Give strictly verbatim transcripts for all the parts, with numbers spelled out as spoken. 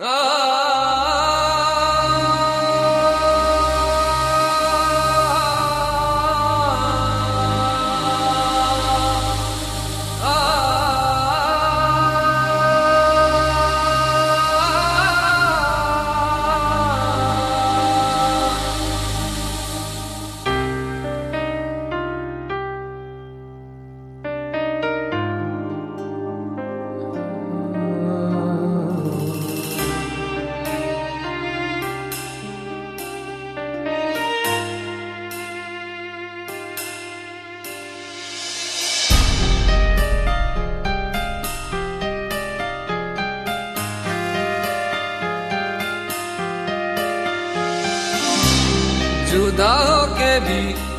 जुदा होके भी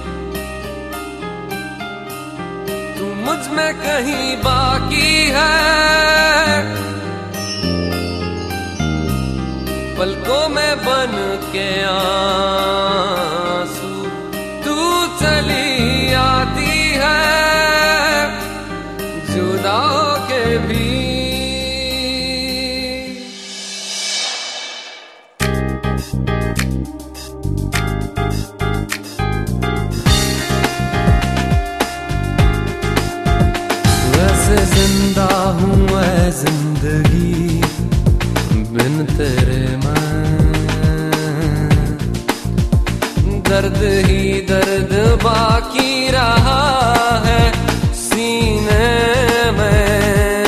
तू मुझ में कहीं बाकी है, पलकों में बन के आंसू तू चली आती है। जुदा होके भी जिंदा हूँ मैं जिंदगी बिन तेरे मैं, दर्द ही दर्द बाकी रहा है सीने में,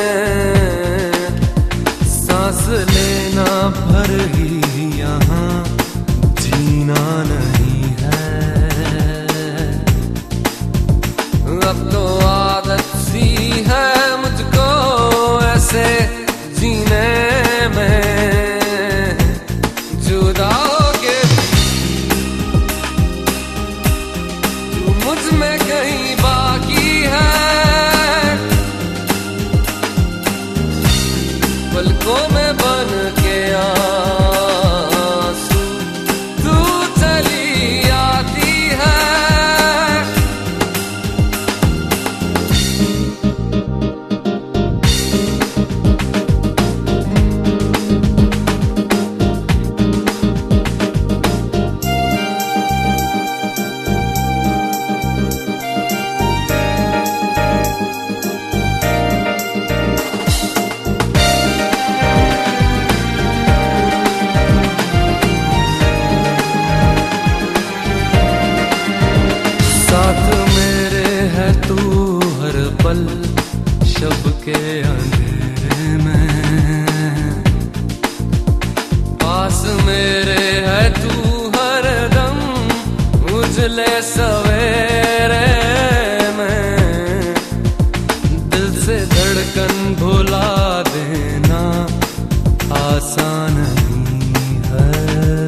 सांस लेना भर ही यहाँ जीना नहीं है। अब तो आदत सी है मुझको ऐसे जीने में, जुदा होके तू मुझ में कहीं बाकी है, पलकों में बन के आंसू तू चली आती है। पल शब के अंधेरे में, पास मेरे है तू हर दम उजले सवेरे में, दिल से धड़कन भुला देना आसान नहीं है।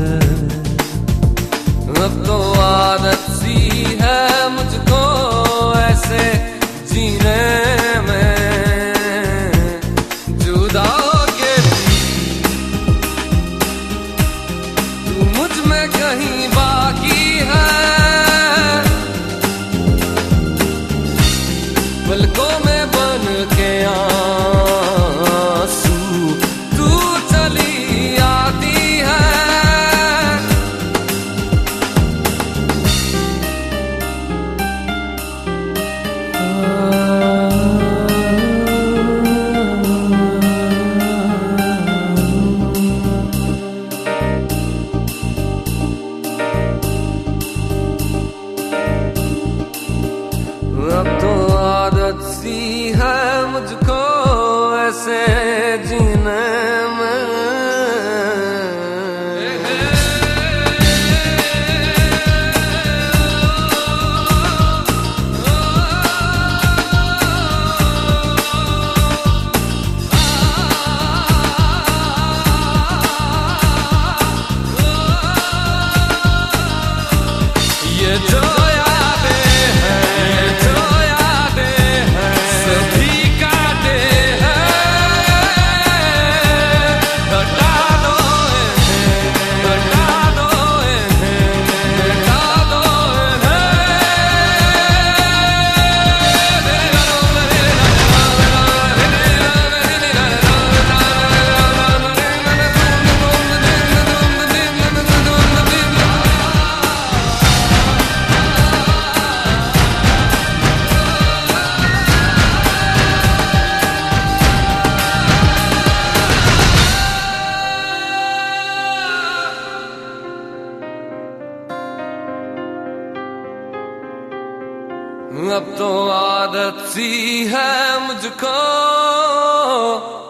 अब तो आदत सी है मुझको ऐसे जीने में, जुदा होके तू मुझ में कहीं बाकी है, पलकों में बन के आंसू तू चली आती है। अब तो आदत सी है मुझको ऐसे जीने में। ये जो अब तो आदत सी है मुझको